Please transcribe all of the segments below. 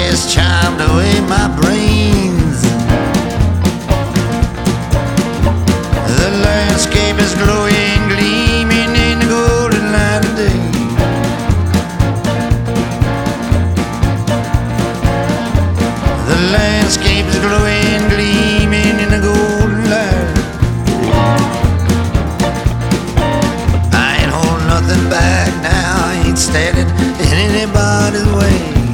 has charmed away my brains. The landscape is glowing, gleaming in the golden light of day. The landscape is glowing, gleaming in the golden light. I ain't holding nothing back now, I ain't standing in anybody's way.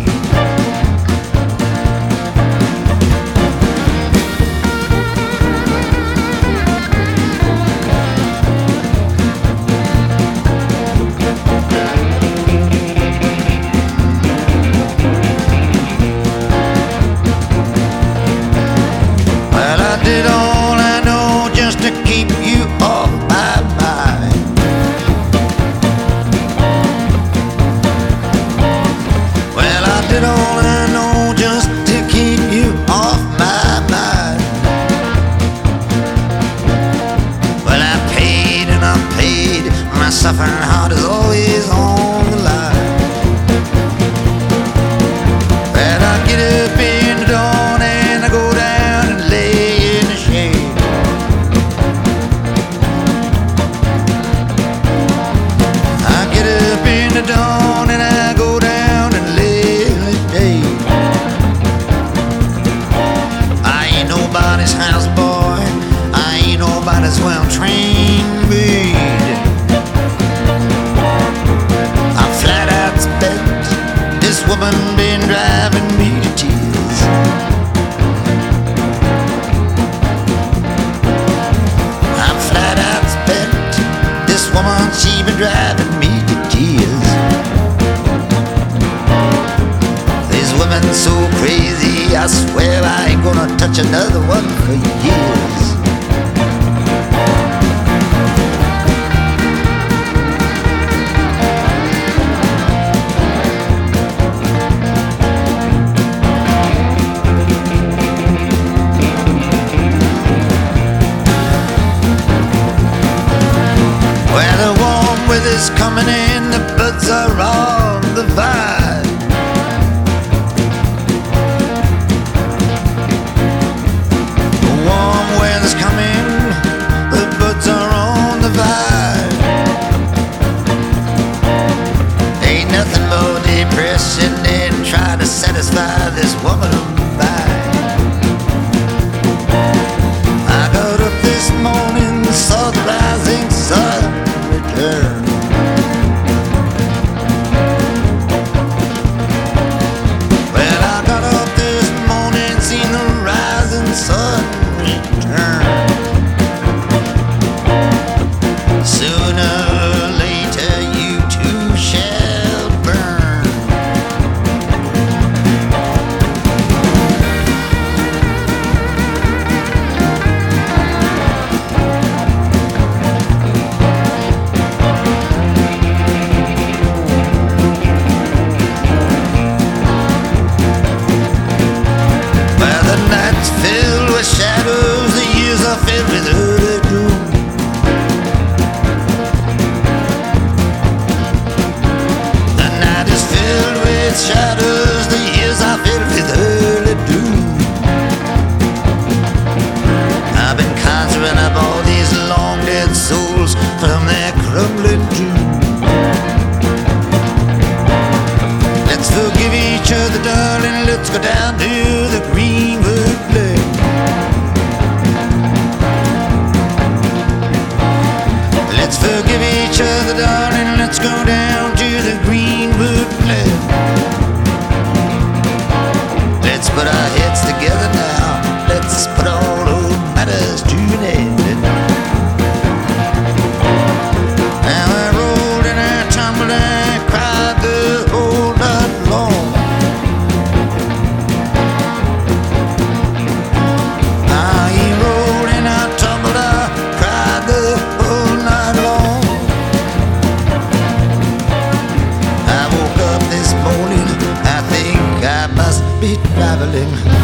Did all I know just to keep you off my mind. Well, I did all I know just to keep you off my mind. Well, I paid and I paid, my suffering heart is always on the line. Well, I get up in the dawn and I go down and lay. Dawn and I go down and lay in the day. I ain't nobody's houseboy, I ain't nobody's well-trained maid. I'm flat out spent, this woman been driving me to tears. I'm flat out spent, this woman, she been driving me to tears. Women so crazy, I swear I ain't gonna touch another one for years. Well, the warm weather's coming in, the birds are on the vine. Ain't nothing more depressing than trying to satisfy this woman of mine. I got up this morning, saw the rising sun return. Well, I got up this morning, seen the rising sun return. Sooner or later you too shall burn. Well, the night's filled with shadows, the years are filled with early gloom. Shadows, the years are filled with early doom. I've been conjuring up all these long dead souls from their crumbling tomb. Let's forgive each other, darling, let's go down to the Greenwood Glen. Let's forgive each other, darling, let's go down to the Greenwood Glen. Let's put our heads together now, let's put all old matters to an end. Now I rolled and I tumbled and I cried the whole night long. I rolled and I tumbled, I cried the whole night long. I woke up this morning, I think I must be traveling.